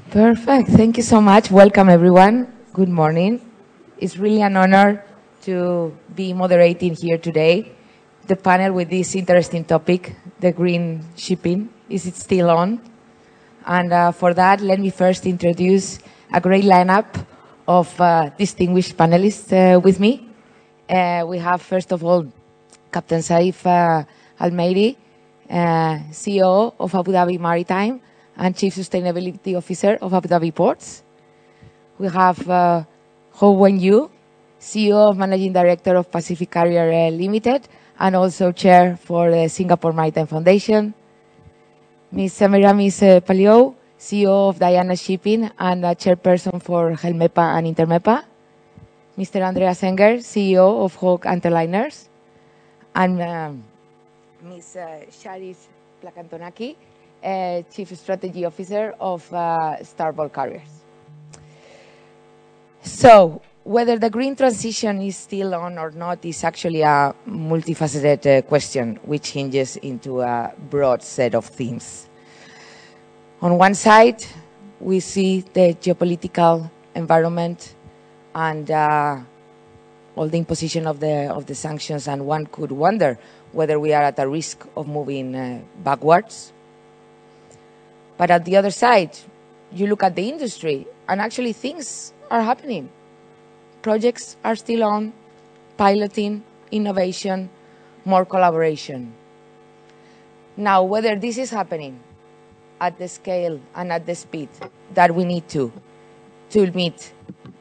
Perfect. Thank you so much. Welcome, everyone. Good morning. It's really an honor to be moderating here today the panel with this interesting topic, the green shipping. Is it still on? And for that, let me first introduce a great lineup of distinguished panelists with me. We have, first of all, Captain Saif Al-Meiri, CEO of Abu Dhabi Maritime and Chief Sustainability Officer of Abu Dhabi Ports. We have Ho Wen-Yu, CEO of Managing Director of Pacific Carrier Limited and also Chair for the Singapore Maritime Foundation. Ms. Semiramis Paliou, CEO of Diana Shipping and Chairperson for Helmepa and Intermepa. Mr. Andreas Enger, CEO of Hawk Anterliners. And Ms. Charis Plakantonaki, Chief Strategy Officer of Star Bulk Carriers. So, whether the green transition is still on or not is actually a multifaceted question, which hinges into a broad set of themes. On one side, we see the geopolitical environment and all the imposition of the sanctions, and one could wonder whether we are at a risk of moving backwards. But at the other side, you look at the industry, and actually things are happening. Projects are still on, piloting, innovation, more collaboration. Now, whether this is happening at the scale and at the speed that we need to meet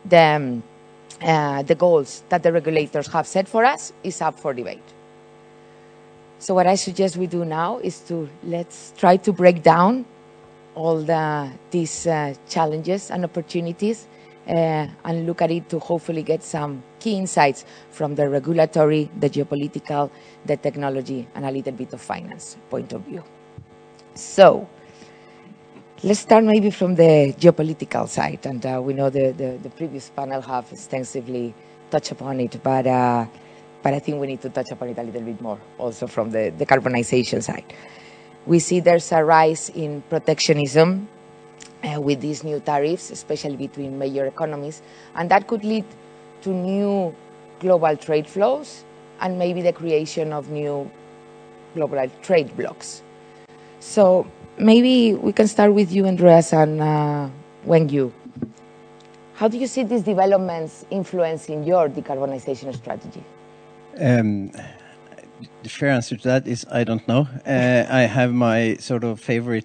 the goals that the regulators have set for us is up for debate. So what I suggest we do now is let's try to break down all these challenges and opportunities and look at it to hopefully get some key insights from the regulatory, the geopolitical, the technology, and a little bit of finance point of view. So let's start maybe from the geopolitical side. And we know the previous panel have extensively touched upon it, but I think we need to touch upon it a little bit more also from the decarbonization side. We see there's a rise in protectionism with these new tariffs, especially between major economies, and that could lead to new global trade flows and maybe the creation of new global trade blocks. So maybe we can start with you, Andreas, and Wen-Yu. How do you see these developments influencing your decarbonization strategy? The fair answer to that is I don't know. I have my sort of favorite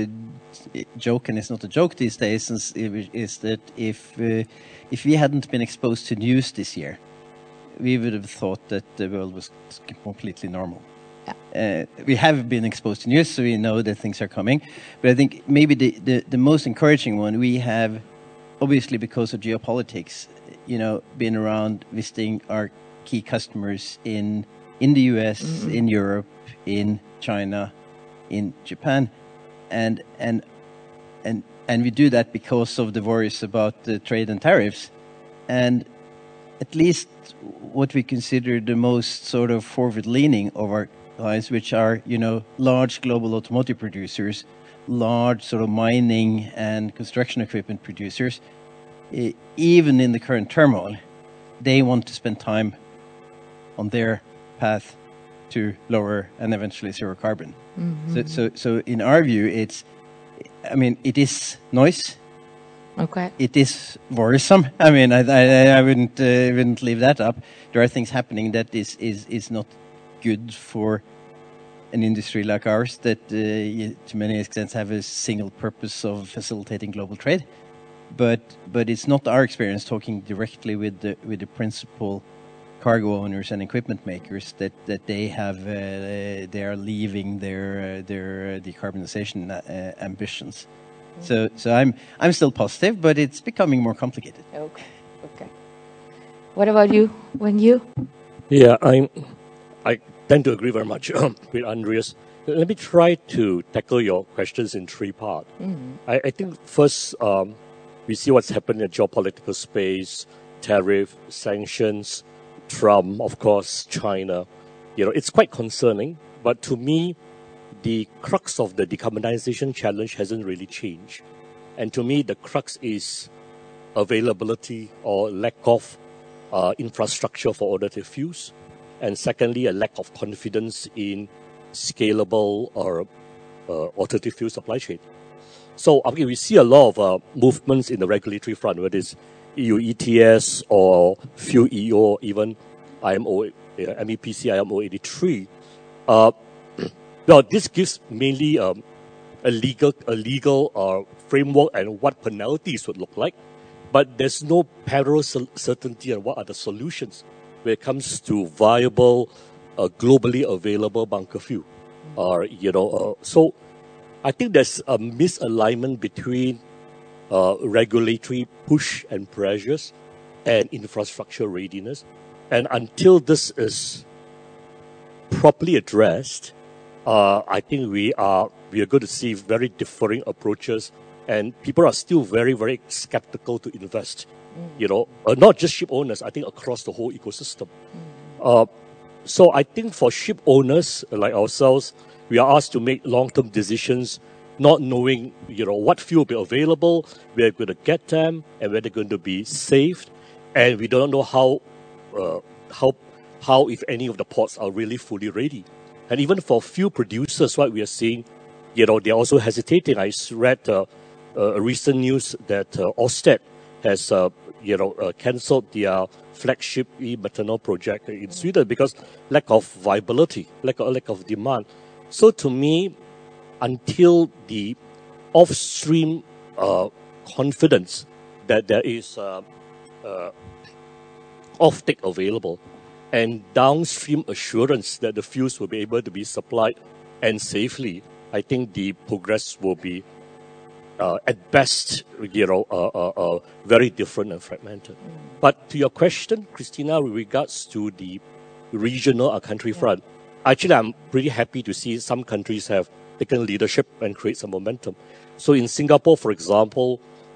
joke, and it's not a joke these days, is that if we hadn't been exposed to news this year, we would have thought that the world was completely normal. Yeah. We have been exposed to news, so we know that things are coming. But I think maybe the most encouraging one, we have, obviously because of geopolitics, been around visiting our key customers in the US, mm-hmm. in Europe, in China, in Japan, and we do that because of the worries about the trade and tariffs, and at least what we consider the most sort of forward-leaning of our clients, which are large global automotive producers, large sort of mining and construction equipment producers, even in the current turmoil, they want to spend time on their path to lower and eventually zero carbon. Mm-hmm. So in our view, it is noise. Okay. It is worrisome. I wouldn't leave that up. There are things happening that is not good for an industry like ours that to many extents have a single purpose of facilitating global trade. But it's not our experience talking directly with the principal cargo owners and equipment makers that they are leaving their decarbonization ambitions. So I'm still positive, but it's becoming more complicated. Okay. What about you, Wen-Yu? Yeah, I tend to agree very much with Andreas. Let me try to tackle your questions in three parts. Mm-hmm. I think first we see what's happening in the geopolitical space, tariff, sanctions, Trump, of course, China. It's quite concerning, but to me, the crux of the decarbonization challenge hasn't really changed. And to me, the crux is availability or lack of infrastructure for alternative fuels. And secondly, a lack of confidence in scalable or alternative fuel supply chain. So we see a lot of movements in the regulatory front, whether it's EU ETS or Fuel EU or even IMO, MEPC IMO 83. Well, this gives mainly a legal framework and what penalties would look like, but there's no parallel certainty on what are the solutions when it comes to viable, globally available bunker fuel. So I think there's a misalignment between regulatory push and pressures and infrastructure readiness. And until this is properly addressed, I think we are going to see very differing approaches, and people are still very, very skeptical to invest. Not just ship owners, I think across the whole ecosystem. So I think for ship owners like ourselves, we are asked to make long-term decisions, not knowing, what fuel will be available, where we're going to get them, and where they're going to be saved, and we don't know how, if any, of the ports are really fully ready. And even for fuel producers, what we are seeing, they're also hesitating. I read recent news that Ørsted has, cancelled their flagship e-methanol project in Sweden because lack of viability, lack of demand. So to me, until the off-stream confidence that there is offtake available and downstream assurance that the fuels will be able to be supplied and safely, I think the progress will be at best, very different and fragmented. But to your question, Christina, with regards to the regional or country front, actually, I'm pretty happy to see some countries have taken leadership and create some momentum. So in Singapore, for example,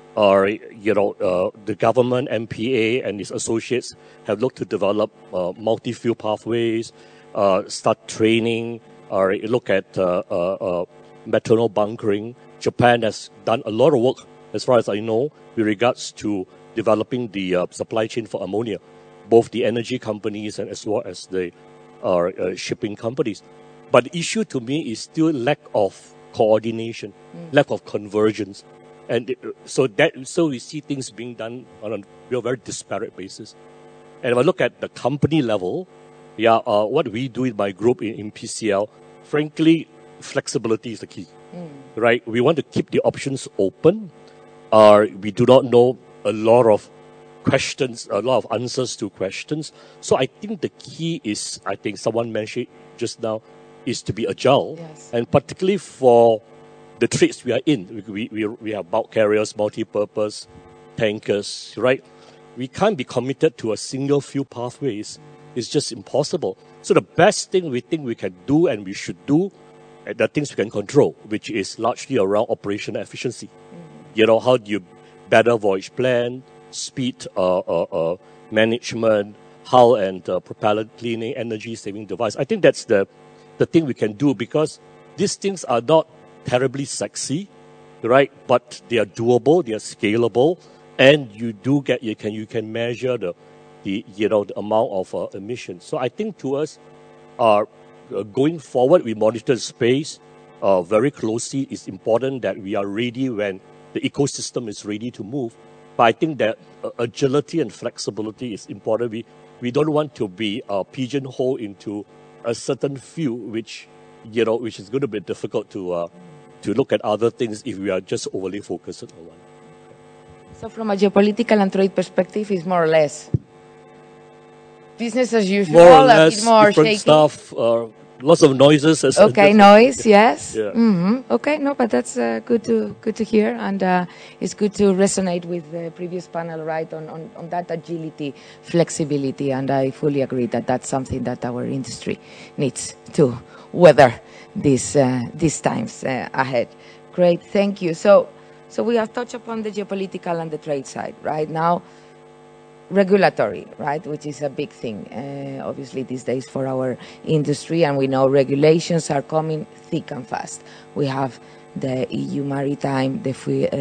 the government, MPA, and its associates have looked to develop multi-fuel pathways, start training, or look at methanol bunkering. Japan has done a lot of work, as far as I know, with regards to developing the supply chain for ammonia, both the energy companies and as well as the shipping companies. But the issue to me is still lack of coordination, lack of convergence. And so we see things being done on a very disparate basis. And if I look at the company level, what we do in my group in PCL, frankly, flexibility is the key, right? We want to keep the options open. We do not know a lot of questions, a lot of answers to questions. So I think the key is, I think someone mentioned just now, is to be agile. Yes. And particularly for the trades we are in, we have bulk carriers, multi-purpose, tankers, right? We can't be committed to a single fuel pathway. It's just impossible. So the best thing we think we can do and we should do, the things we can control, which is largely around operational efficiency. How do you better voyage plan, speed management, hull and propellant cleaning, energy saving device. I think that's the thing we can do, because these things are not terribly sexy, right? But they are doable, they are scalable, and you can measure the amount of emissions. So I think to us, going forward, we monitor the space very closely. It's important that we are ready when the ecosystem is ready to move. But I think that agility and flexibility is important. We don't want to be pigeonholed into a certain fuel, which is going to be difficult to look at other things if we are just overly focused on one. So from a geopolitical and trade perspective, it's more or less business as usual, More or a less, bit more different shaky. stuff, lots of noises. Okay, noise, yes. Yeah. Okay, no, but that's good to hear, and it's good to resonate with the previous panel, right, on that agility, flexibility, and I fully agree that that's something that our industry needs to weather these times ahead. Great, thank you. So we have touched upon the geopolitical and the trade side. Right now, regulatory, right, which is a big thing, obviously, these days for our industry, and we know regulations are coming thick and fast. We have the EU Maritime, the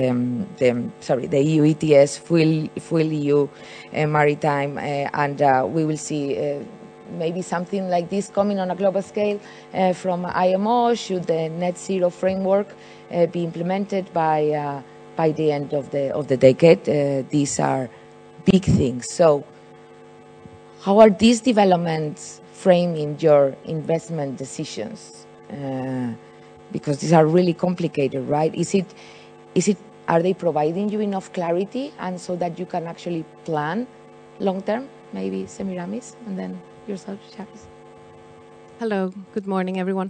EU ETS, full EU Maritime, and we will see maybe something like this coming on a global scale from IMO. Should the net zero framework be implemented by the end of the decade? These are big things. So how are these developments framing your investment decisions? Because these are really complicated, right? Are they providing you enough clarity and so that you can actually plan long term? Maybe Semiramis, and then yourself, Charis. Hello, good morning, everyone.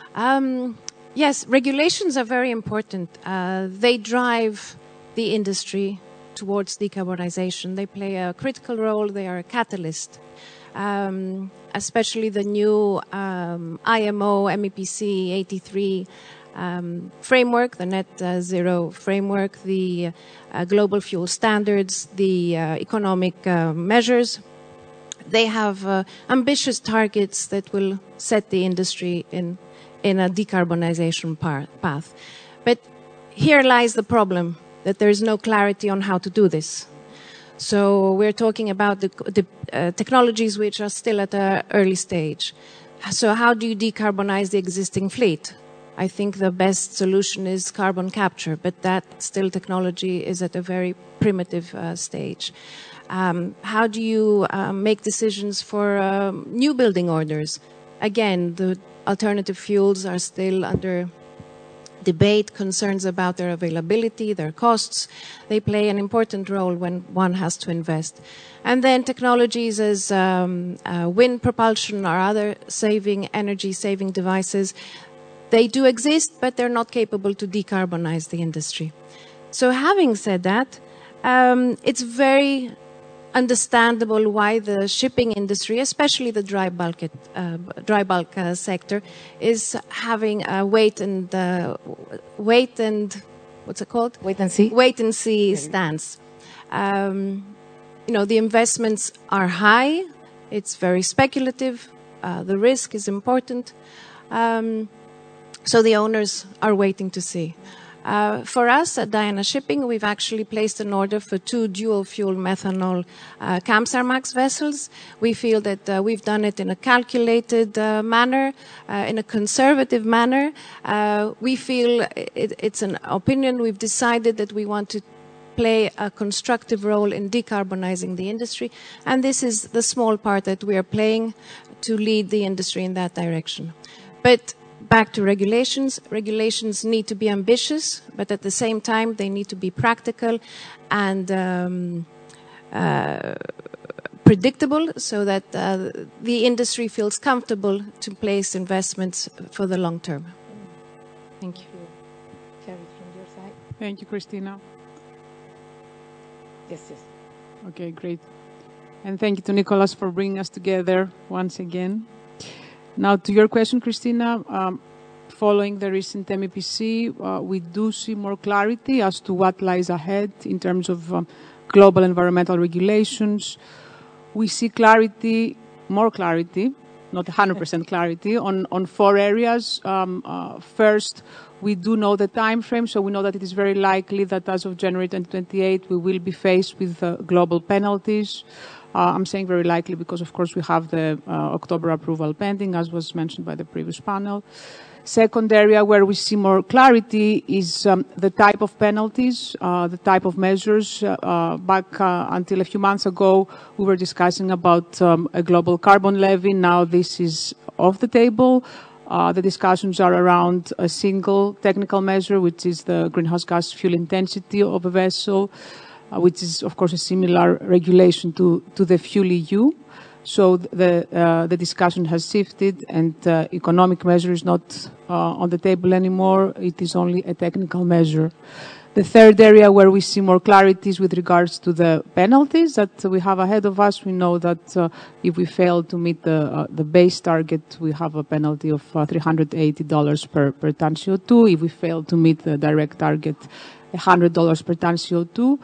Yes, regulations are very important. They drive the industry towards decarbonization. They play a critical role. They are a catalyst. Especially the new IMO MEPC 83 framework, the net zero framework, the global fuel standards, the economic measures. They have ambitious targets that will set the industry in a decarbonization path. But here lies the problem, that there is no clarity on how to do this. So we're talking about the technologies which are still at an early stage. So how do you decarbonize the existing fleet? I think the best solution is carbon capture, but that still technology is at a very primitive stage. How do you make decisions for new building orders? Again, the alternative fuels are still under debate, concerns about their availability, their costs. They play an important role when one has to invest. And then technologies as wind propulsion or other energy-saving devices, they do exist, but they're not capable to decarbonize the industry. So having said that, it's very understandable why the shipping industry, especially the dry bulk sector, is having a wait and what's it called? Wait and see. Wait and see stance. The investments are high. It's very speculative. The risk is important. So the owners are waiting to see. For us at Diana Shipping, we've actually placed an order for 2 dual-fuel methanol Kamsarmax vessels. We feel that we've done it in a calculated manner, in a conservative manner. We feel it's an opinion. We've decided that we want to play a constructive role in decarbonizing the industry, and this is the small part that we are playing to lead the industry in that direction. But back to regulations. Regulations need to be ambitious, but at the same time, they need to be practical and predictable so that the industry feels comfortable to place investments for the long term. Thank you. Cherry, from your side. Thank you, Christina. Yes. Okay, great. And thank you to Nicholas for bringing us together once again. Now, to your question, Christina, following the recent MEPC, we do see more clarity as to what lies ahead in terms of global environmental regulations. We see more clarity, not 100% clarity, on 4 areas. First, we do know the time frame, so we know that it is very likely that as of January 2028, we will be faced with global penalties. I'm saying very likely because, of course, we have the October approval pending, as was mentioned by the previous panel. Second area where we see more clarity is the type of penalties, the type of measures. Back until a few months ago, we were discussing about a global carbon levy. Now this is off the table. The discussions are around a single technical measure, which is the greenhouse gas fuel intensity of a vessel, which is, of course, a similar regulation to the Fuel EU. So the discussion has shifted, and economic measure is not on the table anymore. It is only a technical measure. The third area where we see more clarity is with regards to the penalties that we have ahead of us. We know that if we fail to meet the base target, we have a penalty of $380 per ton CO2. If we fail to meet the direct target, $100 per ton CO2.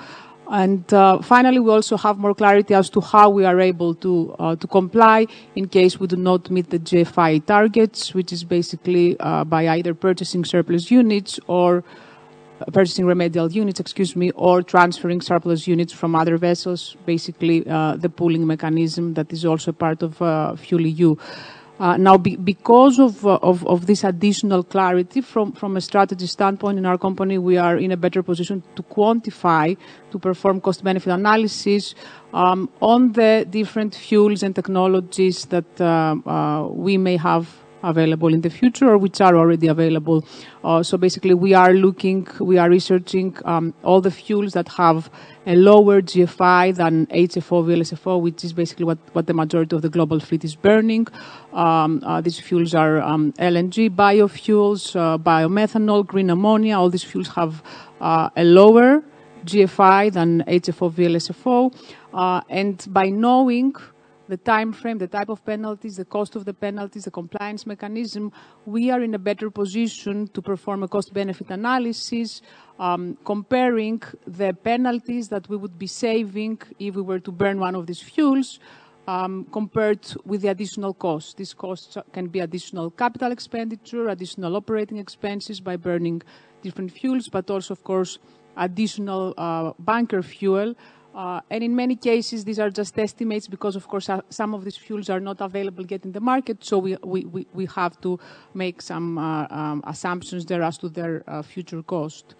And finally, we also have more clarity as to how we are able to comply in case we do not meet the GFI targets, which is basically by either purchasing surplus units or purchasing remedial units, or transferring surplus units from other vessels, basically the pooling mechanism that is also part of FuelEU. Now, because of this additional clarity from a strategy standpoint in our company, we are in a better position to quantify, to perform cost-benefit analysis on the different fuels and technologies that we may have available in the future or which are already available. So basically, we are researching all the fuels that have a lower GFI than HFO, VLSFO, which is basically what the majority of the global fleet is burning. These fuels are LNG, biofuels, biomethanol, green ammonia. All these fuels have a lower GFI than HFO, VLSFO. And by knowing the time frame, the type of penalties, the cost of the penalties, the compliance mechanism, we are in a better position to perform a cost-benefit analysis, comparing the penalties that we would be saving if we were to burn one of these fuels, compared with the additional costs. These costs can be additional capital expenditure, additional operating expenses by burning different fuels, but also, of course, additional bunker fuel. And in many cases, these are just estimates because, of course, some of these fuels are not available yet in the market. So we have to make some assumptions there as to their future cost.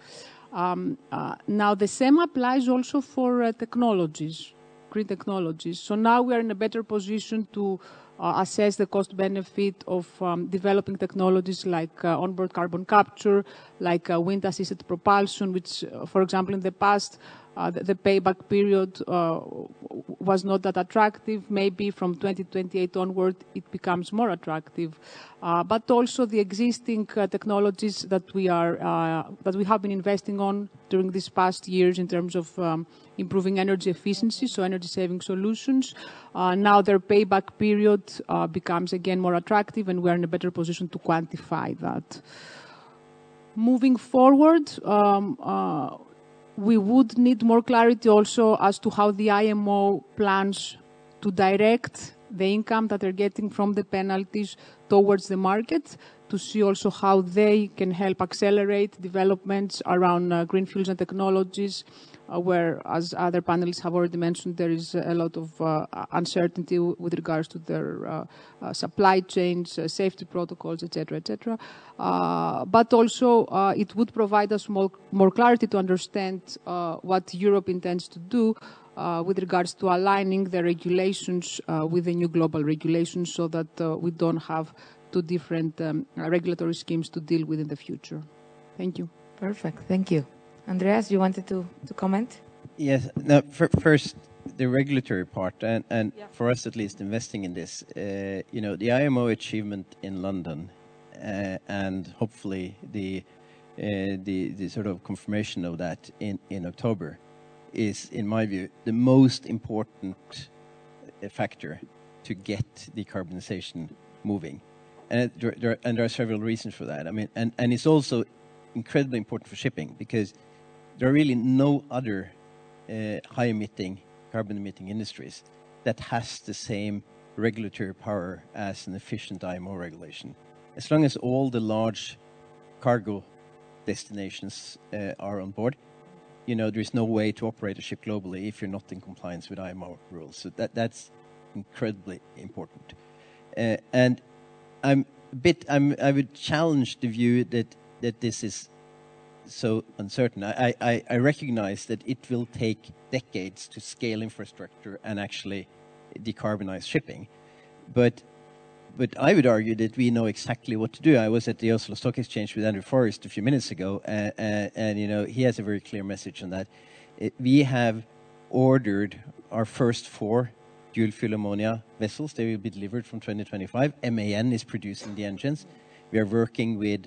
Now, the same applies also for technologies, green technologies. So now we are in a better position to assess the cost-benefit of developing technologies like onboard carbon capture, like wind-assisted propulsion, which, for example, in the past, the payback period was not that attractive. Maybe from 2028 onward, it becomes more attractive. But also the existing technologies that we have been investing on during these past years in terms of improving energy efficiency, so energy-saving solutions. Now their payback period becomes again more attractive, and we are in a better position to quantify that. Moving forward, we would need more clarity also as to how the IMO plans to direct the income that they're getting from the penalties towards the market, to see also how they can help accelerate developments around green fuels and technologies, where, as other panelists have already mentioned, there is a lot of uncertainty with regards to their supply chains, safety protocols, etc., etc. But also, it would provide us more clarity to understand what Europe intends to do with regards to aligning the regulations with the new global regulations, so that we don't have two different regulatory schemes to deal with in the future. Thank you. Perfect. Thank you. Andreas, you wanted to comment? Yes. No, first, the regulatory part, and Yeah. for us at least, investing in this, the IMO achievement in London, and hopefully the sort of confirmation of that in October, is, in my view, the most important factor to get decarbonization moving. And there are several reasons for that. I mean, and it's also incredibly important for shipping, because there are really no other high-emitting, carbon-emitting industries that has the same regulatory power as an efficient IMO regulation. As long as all the large cargo destinations are on board, there is no way to operate a ship globally if you're not in compliance with IMO rules. So that's incredibly important. And I would challenge the view that this is so uncertain. I recognize that it will take decades to scale infrastructure and actually decarbonize shipping. But I would argue that we know exactly what to do. I was at the Oslo Stock Exchange with Andrew Forrest a few minutes ago, and he has a very clear message on that. We have ordered our first 4 dual fuel ammonia vessels. They will be delivered from 2025. MAN is producing the engines. We are working with,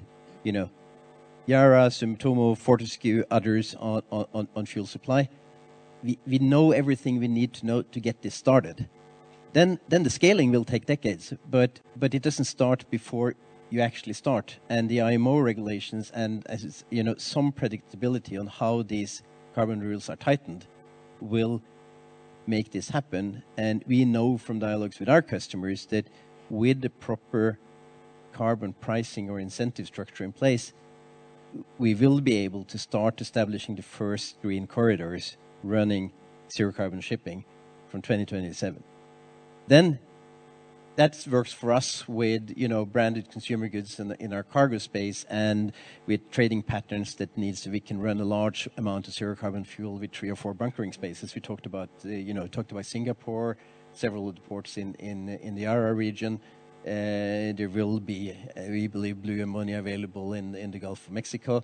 Yara, Sumitomo, Fortescue, others on fuel supply. We know everything we need to know to get this started. Then the scaling will take decades, but it doesn't start before you actually start. And the IMO regulations and some predictability on how these carbon rules are tightened will make this happen. And we know from dialogues with our customers that with the proper carbon pricing or incentive structure in place, we will be able to start establishing the first green corridors running zero carbon shipping from 2027. Then that works for us with, branded consumer goods in our cargo space, and with trading patterns that we can run a large amount of zero carbon fuel with 3 or 4 bunkering spaces. We talked about, Singapore, several of the ports in the ARA region. There will be, we believe, blue ammonia available in the Gulf of Mexico,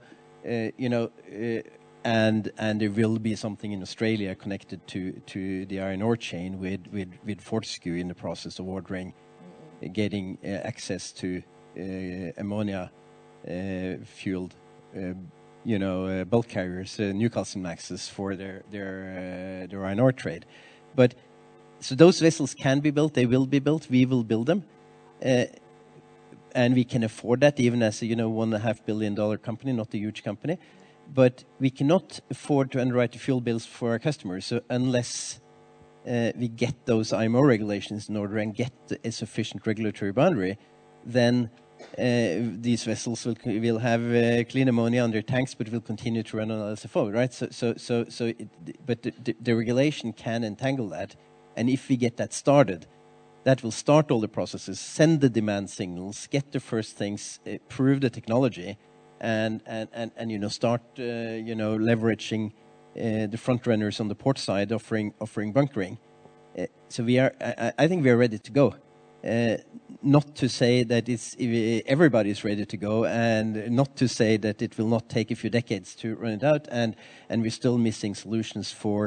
and there will be something in Australia connected to the iron ore chain with Fortescue in the process of getting access to ammonia fueled bulk carriers, Newcastlemaxes for their iron ore trade. But so those vessels can be built, they will be built, we will build them. And we can afford that, even as a $1.5 billion company, not a huge company. But we cannot afford to underwrite the fuel bills for our customers. So unless we get those IMO regulations in order and get a sufficient regulatory boundary, then these vessels will have clean ammonia on their tanks, but will continue to run on LSFO, right? But the regulation can entangle that, and if we get that started, that will start all the processes, send the demand signals, get the first things, prove the technology, and start leveraging the front runners on the port side, offering bunkering. So I think we are ready to go. Not to say that everybody is ready to go, and not to say that it will not take a few decades to run it out, and we're still missing solutions for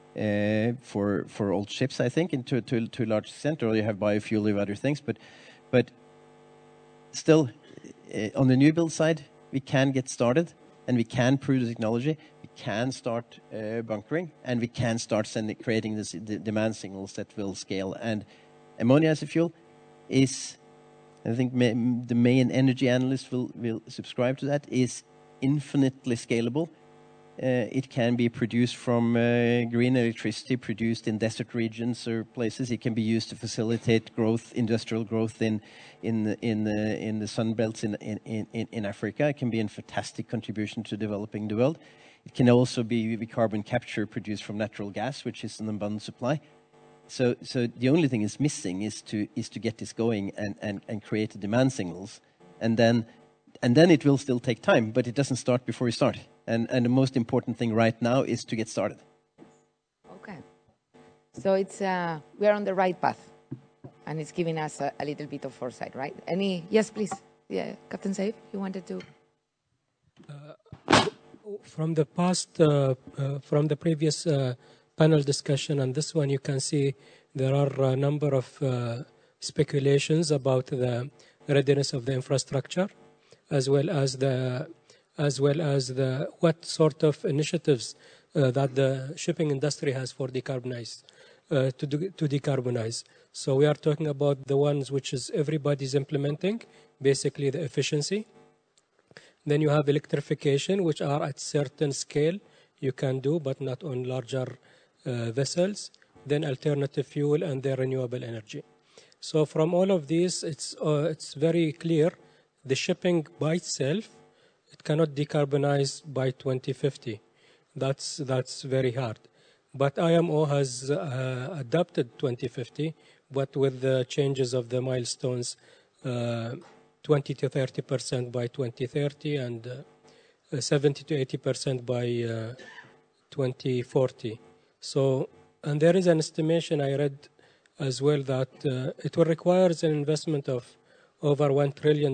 old ships, I think, to a large extent, or you have biofuel, you have other things, but still, on the new build side, we can get started, and we can prove the technology, we can start bunkering, and we can start creating the demand signals that will scale. And ammonia as a fuel is, I think the main energy analysts will subscribe to that, is infinitely scalable. It can be produced from green electricity produced in desert regions or places. It can be used to facilitate growth, industrial growth in the sun belts in Africa. It can be a fantastic contribution to developing the world. It can also be carbon capture produced from natural gas, which is an abundant supply. So the only thing is missing is to get this going and create the demand signals, and then it will still take time, but it doesn't start before you start. And the most important thing right now is to get started. Okay. So we are on the right path, and it's giving us a little bit of foresight, right? Yes, please. Yeah, Captain Saif, you wanted to? From the past, from the previous panel discussion and this one, you can see there are a number of speculations about the readiness of the infrastructure, as well as what sort of initiatives that the shipping industry has for decarbonize, to decarbonize. So we are talking about the ones which is everybody's implementing, basically the efficiency. Then you have electrification, which are at certain scale you can do, but not on larger vessels. Then alternative fuel and the renewable energy. So from all of these, it's very clear the shipping by itself, it cannot decarbonize by 2050. That's very hard. But IMO has adopted 2050, but with the changes of the milestones, 20 to 30% by 2030 and 70 to 80% by 2040. So, and there is an estimation I read as well that it will require an investment of over $1 trillion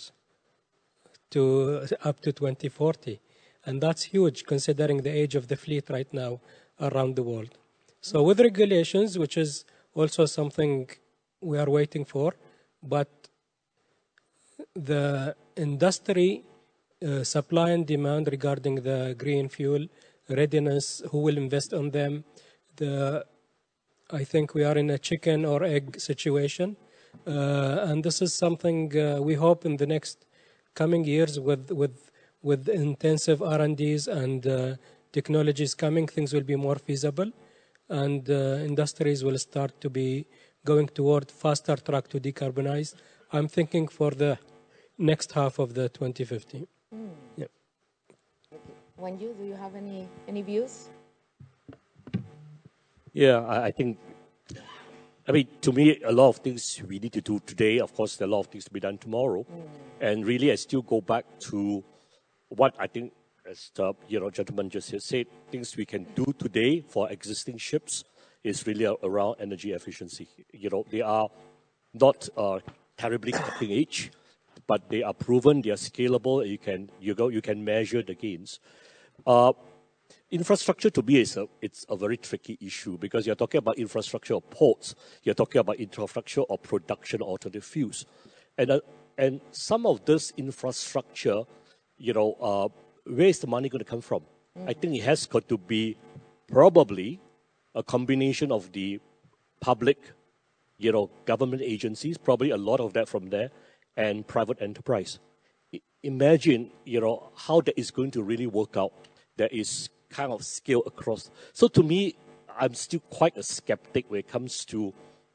to up to 2040. And that's huge considering the age of the fleet right now around the world. So with regulations, which is also something we are waiting for, but the industry supply and demand regarding the green fuel readiness, who will invest on them, I think we are in a chicken or egg situation. And this is something we hope in the next coming years with intensive R&Ds and technology is coming, things will be more feasible, and industries will start to be going toward faster track to decarbonize. I'm thinking for the next half of the 2050. Yeah. Wenju, do you have any views? Yeah, I think, to me, a lot of things we need to do today. Of course, there are a lot of things to be done tomorrow. And really, I still go back to what I think, as the gentleman just said, things we can do today for existing ships is really around energy efficiency. They are not terribly cutting edge, but they are proven, they are scalable. You can measure the gains. Infrastructure to me it's a very tricky issue because you're talking about infrastructure of ports, you're talking about infrastructure of production of alternative fuels, and some of this infrastructure, where is the money going to come from? I think it has got to be probably a combination of the public, government agencies, probably a lot of that from there, and private enterprise. Imagine, how that is going to really work out. There is kind of scale across. So to me, I'm still quite a skeptic when it comes to,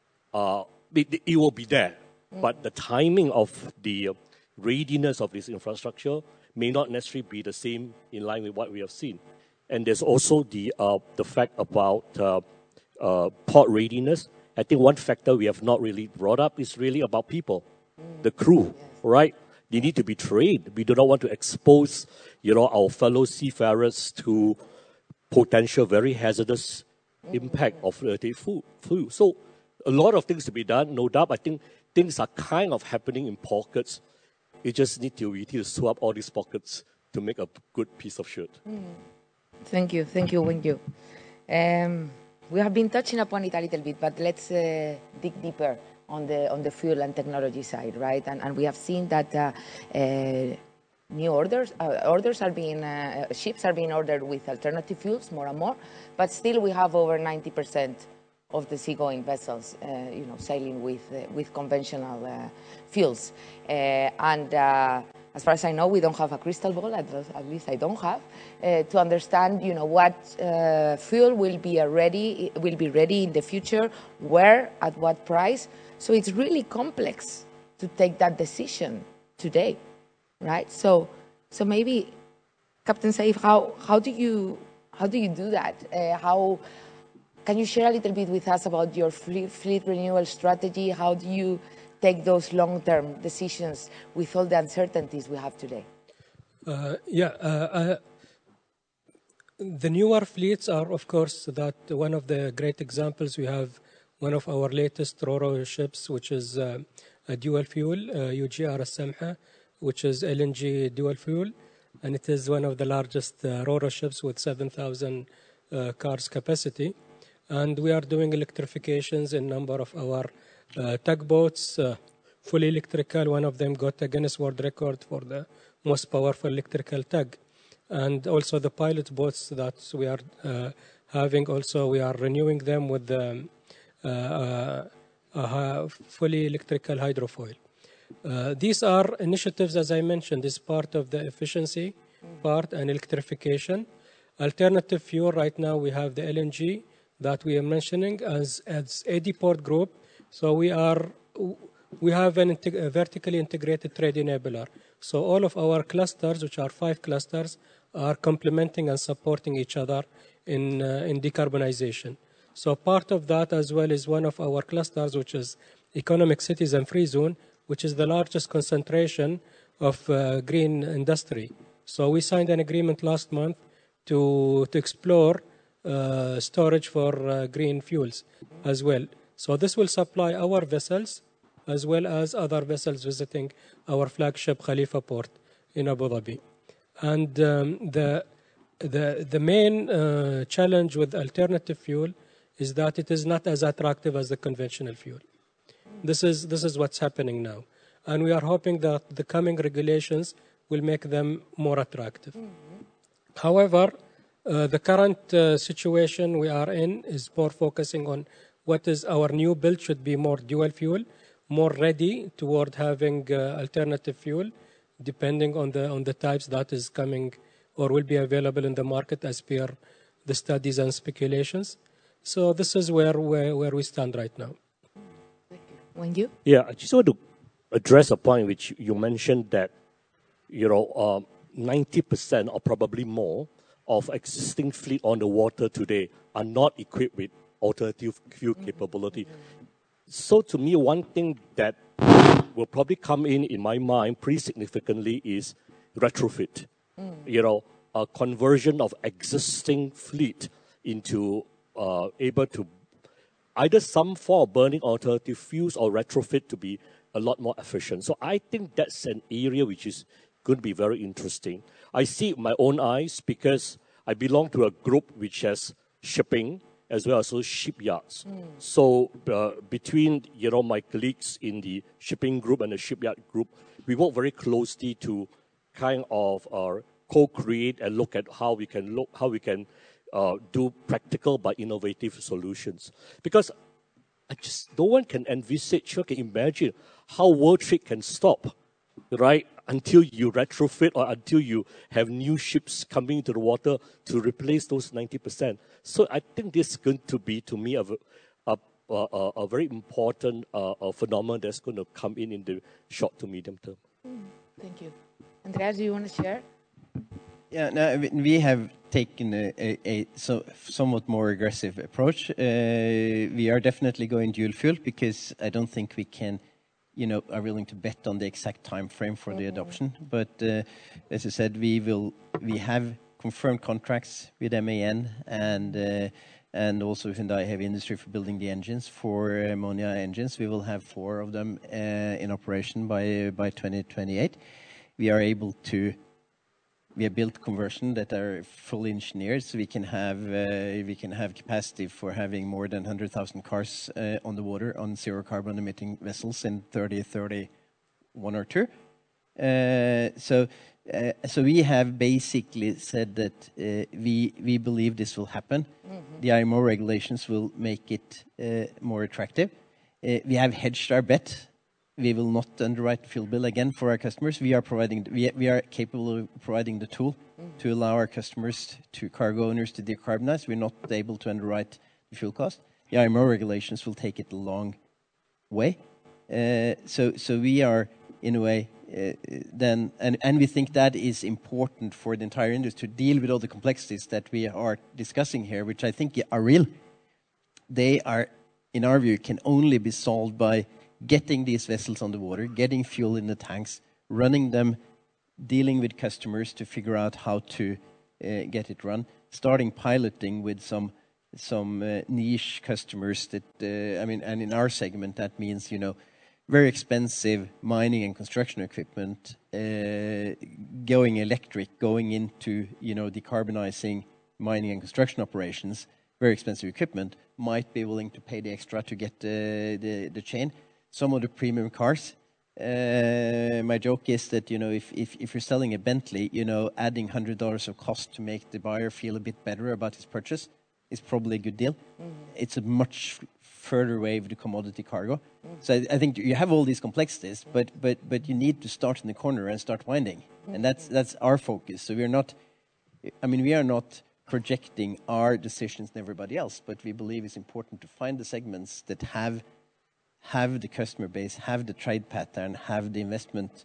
it will be there, but the timing of the readiness of this infrastructure may not necessarily be the same in line with what we have seen. And there's also the fact about port readiness. I think one factor we have not really brought up is really about people, the crew, right? They need to be trained. We do not want to expose, our fellow seafarers to potential very hazardous impact of the fuel. So a lot of things to be done, no doubt. I think things are kind of happening in pockets. We need to swap all these pockets to make a good piece of shirt. Thank you, Wenju. We have been touching upon it a little bit, but let's dig deeper on the fuel and technology side, right? And we have seen that new orders are being ships are being ordered with alternative fuels more and more, but still we have over 90% of the seagoing vessels, sailing with conventional fuels. And as far as I know, we don't have a crystal ball, at least I don't have, to understand, what fuel will be ready in the future, where, at what price. So it's really complex to take that decision today, right? So maybe, Captain Saif, how do you do that? Can you share a little bit with us about your fleet renewal strategy? How do you take those long-term decisions with all the uncertainties we have today? The newer fleets are, of course, that one of the great examples. We have one of our latest Ro-Ro ships, which is a dual fuel, UGR As-Samha, which is LNG dual fuel, and it is one of the largest Ro-Ro ships with 7,000 cars capacity. And we are doing electrifications in a number of our tugboats, fully electrical. One of them got a Guinness World Record for the most powerful electrical tug. And also the pilot boats that we are having, also we are renewing them with the fully electrical hydrofoil. These are initiatives, as I mentioned, is part of the efficiency part and electrification. Alternative fuel, right now we have the LNG that we are mentioning as AD Port Group. So we have a vertically integrated trade enabler. So all of our clusters, which are 5 clusters, are complementing and supporting each other in decarbonization. So part of that as well is one of our clusters, which is Economic Cities and Free Zone, which is the largest concentration of green industry. So we signed an agreement last month to explore storage for green fuels as well. So this will supply our vessels as well as other vessels visiting our flagship Khalifa port in Abu Dhabi. And the main challenge with alternative fuel is that it is not as attractive as the conventional fuel. This is what's happening now. And we are hoping that the coming regulations will make them more attractive. However, the current situation we are in is more focusing on what is our new build should be more dual fuel, more ready toward having alternative fuel, depending on the types that is coming or will be available in the market as per the studies and speculations. So this is where we stand right now. When you? Yeah, I just want to address a point which you mentioned that, 90% or probably more of existing fleet on the water today are not equipped with alternative fuel capability. So to me, one thing that will probably come in my mind pretty significantly is retrofit. A conversion of existing fleet into able to either some form of burning alternative fuels or retrofit to be a lot more efficient. So I think that's an area which is going to be very interesting. I see it with my own eyes because I belong to a group which has shipping as well as shipyards. So between my colleagues in the shipping group and the shipyard group, we work very closely to kind of co-create and look at how we can do practical but innovative solutions. Because no one can envisage or can imagine how world trade can stop, right? Until you retrofit or until you have new ships coming into the water to replace those 90%. So I think this is going to be, to me, a very important phenomenon that's going to come in the short to medium term. Thank you. Andreas, do you want to share? Yeah, no, we have taken a somewhat more aggressive approach. We are definitely going dual fuel because I don't think we can, are willing to bet on the exact time frame for the adoption. But as I said, we have confirmed contracts with MAN and also with Hyundai Heavy Industry for building the engines for ammonia engines. We will have 4 of them in operation by 2028. We have built conversion that are fully engineered, so we can have capacity for having more than 100,000 cars on the water on zero carbon emitting vessels in 2031 or 2. So we have basically said that we believe this will happen. The IMO regulations will make it more attractive. We have hedged our bet. We will not underwrite fuel bill again for our customers. We are capable of providing the tool to allow our customers, to cargo owners, to decarbonize. We're not able to underwrite the fuel cost. The IMO regulations will take it a long way. So we are, in a way, and we think that is important for the entire industry to deal with all the complexities that we are discussing here, which I think are real. They are, in our view, can only be solved by getting these vessels on the water, getting fuel in the tanks, running them, dealing with customers to figure out how to get it run, starting piloting with some niche customers that, and in our segment, that means, very expensive mining and construction equipment, going electric, going into, decarbonizing mining and construction operations, very expensive equipment, might be willing to pay the extra to get the chain. Some of the premium cars. My joke is that, if you're selling a Bentley, adding $100 of cost to make the buyer feel a bit better about his purchase is probably a good deal. It's a much further way with the commodity cargo. So I think you have all these complexities, but you need to start in the corner and start winding. And that's our focus. So we are not projecting our decisions on everybody else, but we believe it's important to find the segments that have the customer base, have the trade pattern, have the investment,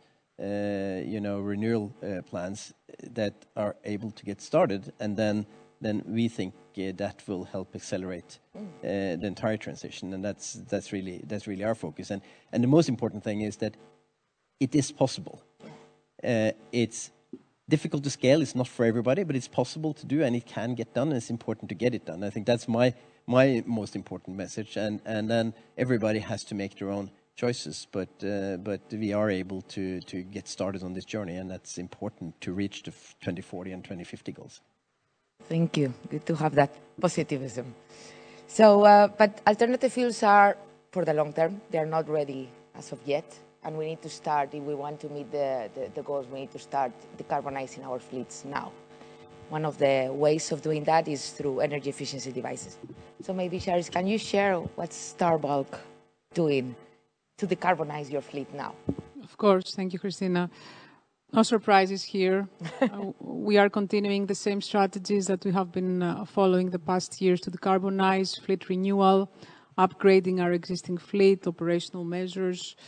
renewal plans that are able to get started, and then we think that will help accelerate the entire transition, and that's really our focus. And the most important thing is that it is possible. It's difficult to scale. It's not for everybody, but it's possible to do, and it can get done. And it's important to get it done. I think that's my most important message, and then everybody has to make their own choices, but we are able to get started on this journey, and that's important to reach the 2040 and 2050 goals. Thank you. Good to have that positivism. So, but alternative fuels are for the long term. They are not ready as of yet, and we need to start, if we want to meet the goals, we need to start decarbonizing our fleets now. One of the ways of doing that is through energy efficiency devices. So maybe, Charis, can you share what's Star Bulk doing to decarbonize your fleet now? Of course. Thank you, Christina. No surprises here. We are continuing the same strategies that we have been following the past years to decarbonize, fleet renewal, upgrading our existing fleet, operational measures.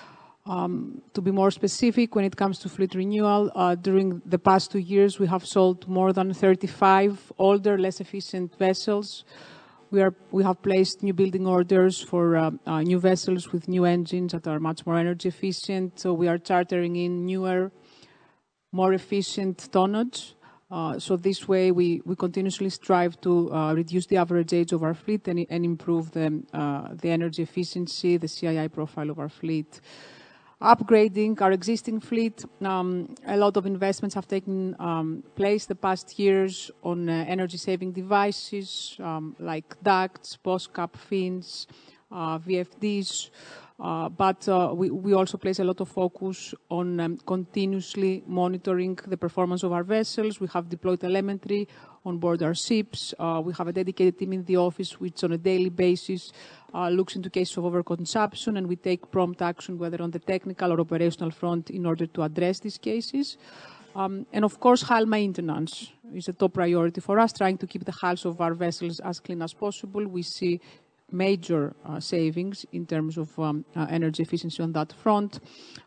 To be more specific, when it comes to fleet renewal, during the past 2 years, we have sold more than 35 older, less efficient vessels. We have placed new building orders for new vessels with new engines that are much more energy efficient. So we are chartering in newer, more efficient tonnage. So this way, we continuously strive to reduce the average age of our fleet and improve the energy efficiency, the CII profile of our fleet. Upgrading our existing fleet, a lot of investments have taken place the past years on energy-saving devices like ducts, post-cap fins, VFDs. But we also place a lot of focus on continuously monitoring the performance of our vessels. We have deployed telemetry on board our ships. We have a dedicated team in the office which on a daily basis looks into cases of overconsumption, and we take prompt action whether on the technical or operational front in order to address these cases. And of course, hull maintenance is a top priority for us, trying to keep the hulls of our vessels as clean as possible. We see major savings in terms of energy efficiency on that front.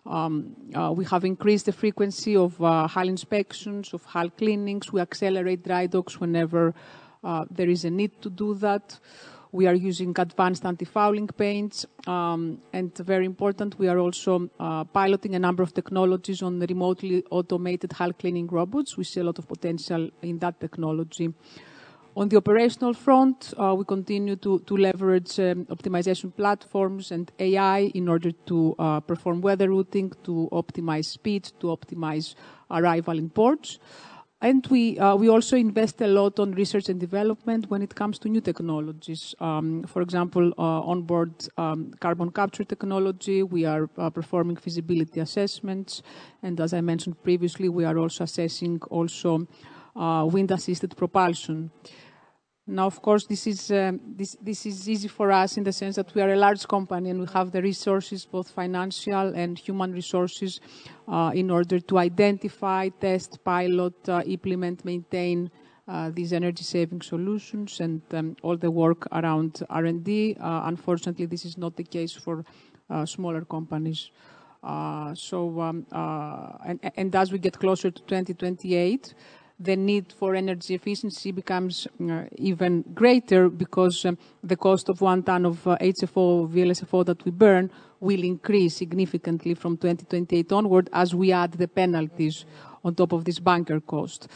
We have increased the frequency of hull inspections, of hull cleanings. We accelerate dry docks whenever there is a need to do that. We are using advanced anti-fouling paints. And very important, we are also piloting a number of technologies on the remotely automated hull cleaning robots. We see a lot of potential in that technology. On the operational front, we continue to leverage optimization platforms and AI in order to perform weather routing, to optimize speed, to optimize arrival in ports. And we also invest a lot on research and development when it comes to new technologies. For example, onboard carbon capture technology, we are performing feasibility assessments. And as I mentioned previously, we are also assessing wind-assisted propulsion. Now, of course, this is easy for us in the sense that we are a large company and we have the resources, both financial and human resources, in order to identify, test, pilot, implement, maintain these energy-saving solutions and all the work around R&D. Unfortunately, this is not the case for smaller companies. And as we get closer to 2028, the need for energy efficiency becomes even greater because the cost of 1 ton of HFO, VLSFO that we burn will increase significantly from 2028 onward as we add the penalties on top of this bunker cost.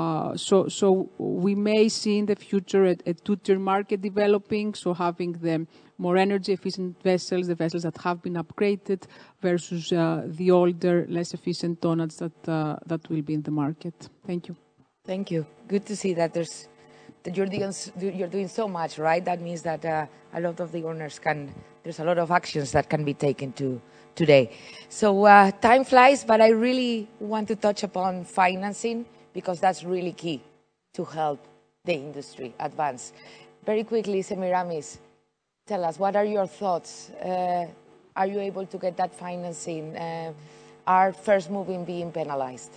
So we may see in the future a two-tier market developing, so having the more energy efficient vessels, the vessels that have been upgraded, versus the older, less efficient tonnage that will be in the market. Thank you. Thank you. Good to see that you're doing so much, right? That means that a lot of the owners there's a lot of actions that can be taken today. So time flies, but I really want to touch upon financing because that's really key to help the industry advance. Very quickly, Semiramis, tell us, what are your thoughts? Are you able to get that financing? Are first moving being penalized?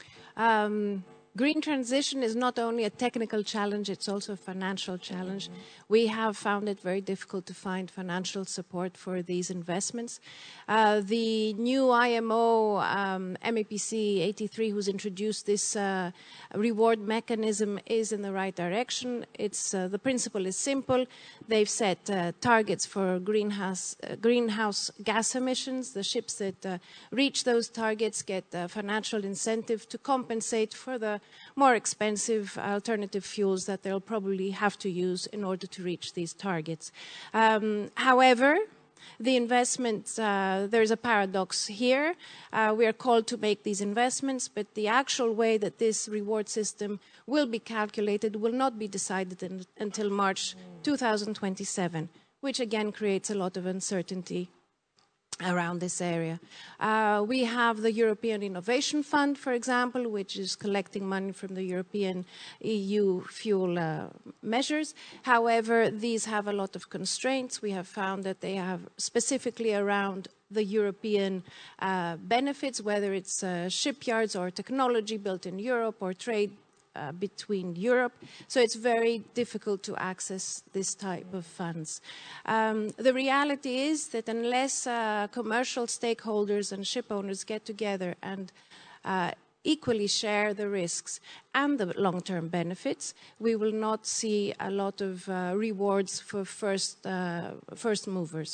Green transition is not only a technical challenge, it's also a financial challenge. We have found it very difficult to find financial support for these investments. The new IMO MEPC 83, who's introduced this reward mechanism, is in the right direction. The principle is simple. They've set targets for greenhouse gas emissions. The ships that reach those targets get financial incentive to compensate for the more expensive alternative fuels that they'll probably have to use in order to reach these targets. However, the investments, there's a paradox here. We are called to make these investments, but the actual way that this reward system will be calculated will not be decided until March 2027, which again creates a lot of uncertainty. around this area. We have the European Innovation Fund, for example, which is collecting money from the European EU fuel measures. However, these have a lot of constraints. We have found that they have specifically around the European benefits, whether it's shipyards or technology built in Europe or trade between Europe. So it's very difficult to access this type of funds. The reality is that unless commercial stakeholders and ship owners get together and equally share the risks and the long-term benefits, we will not see a lot of rewards for first movers.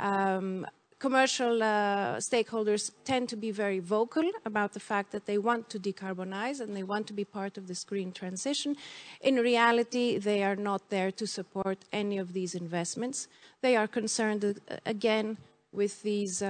Commercial stakeholders tend to be very vocal about the fact that they want to decarbonize and they want to be part of this green transition. In reality, they are not there to support any of these investments. They are concerned, again, with these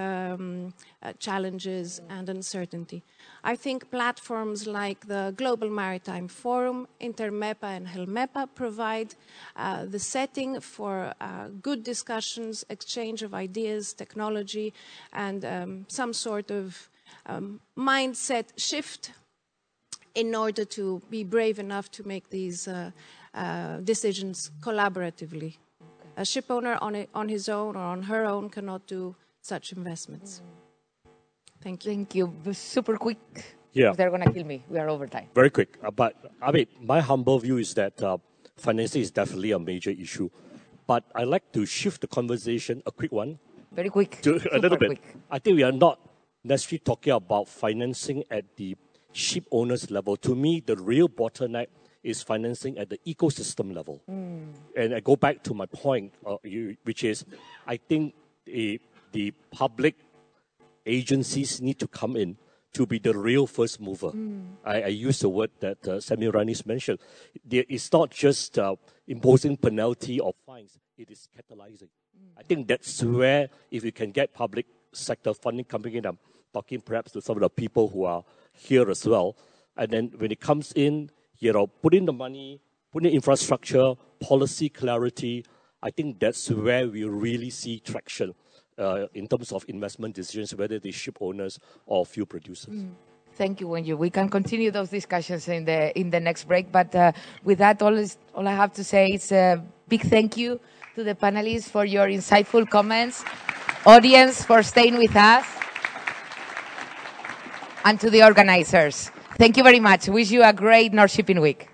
challenges and uncertainty. I think platforms like the Global Maritime Forum, Intermepa and Helmepa provide the setting for good discussions, exchange of ideas, technology, and some sort of mindset shift in order to be brave enough to make these decisions collaboratively. A ship owner on his own or on her own cannot do such investments. Thank you. Thank you. Super quick. Yeah. They're going to kill me. We are over time. Very quick. But I mean, my humble view is that financing is definitely a major issue. But I'd like to shift the conversation, a quick one. Very quick. To a little bit. Quick. I think we are not necessarily talking about financing at the ship owners level. To me, the real bottleneck is financing at the ecosystem level. And I go back to my point, which is I think the public agencies need to come in to be the real first mover. I use the word that Semiramis mentioned. It's not just imposing penalty or fines, it is catalyzing. I think that's where, if you can get public sector funding coming in, I'm talking perhaps to some of the people who are here as well, and then when it comes in, put in the money, put in infrastructure, policy clarity, I think that's where we really see traction in terms of investment decisions, whether they're ship owners or fuel producers. Thank you, Wenju. We can continue those discussions in the next break. But with that, all I have to say is a big thank you to the panelists for your insightful comments, audience for staying with us, and to the organizers. Thank you very much. Wish you a great North Shipping Week.